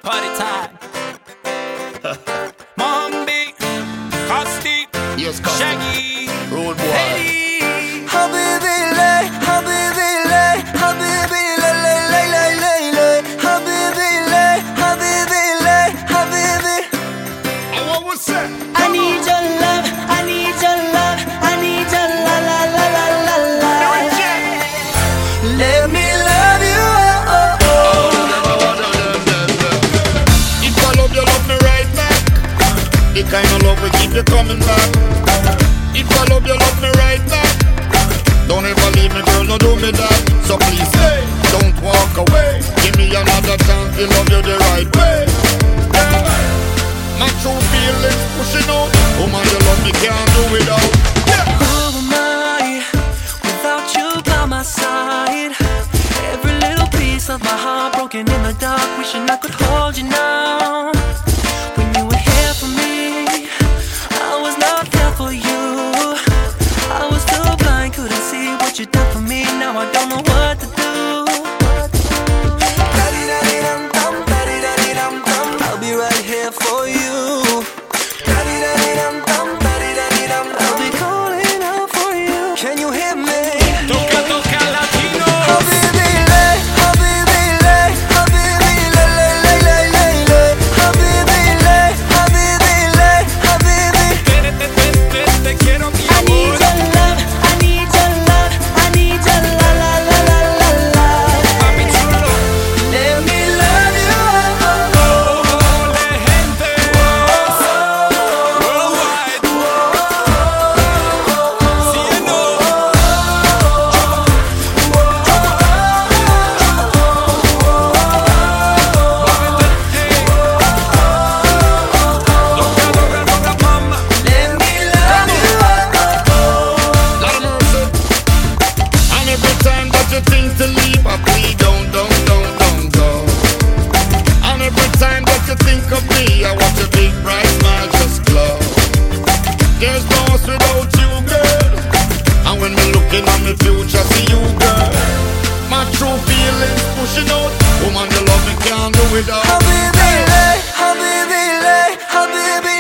Party time. Mombi, Costi, Yes, Costi. Shaggy, Road boy. Hey. Habibi lay, habibi lay, habibi lay, lay, lay, lay, lay, habibi lay, habibi lay, habibi. And what was that? I need your love, I need your love, I need your la la la la la la. Let me love you. Oh, oh, If I love you, love me right back. The kind of love will keep you coming back. If I love you, love me right back. Don't ever leave me, girl, no do me that. So please stay, don't walk away. Give me another chance to love you the right way. Yeah. My true feelings pushing out. Woman, you love me, can't do without. Yeah. who am I without you by my side? Every little piece of my heart broken in the dark, wishing I could hold you now. When you were here for me, I was not there for you. I was too blind, couldn't see what you done for me. Now I don't know what to do. Da-dee-da-dee-dum-dum, da-dee-da-dee-dum-dum, I'll be right here for you. Da-dee-da-dee-dum-dum, da-dee-da-dee-dum, I'll be calling out for you. Can you hear me? Toca, toca, latino. Habibi lay, habibi lay, habibi lay, lay, lay, lay, lay, habibi lay, habibi lay, habibi. Te quiero, mi I need amor. your love, I need your love, I need your la la la la la la. Papi chulo. Let me love you. Oh, de gente. Worldwide. Cielo. Let me love you. Lord of mercy. And every time that you think to leave, I plead, don't go. And every time that you think of me, I watch a big bright smile just glow. There's no us without you, girl. And when me looking at my future, see you, girl. My true feelings pushing out. Woman, you love me, can't do without. Habibi lay, habibi lay, habibi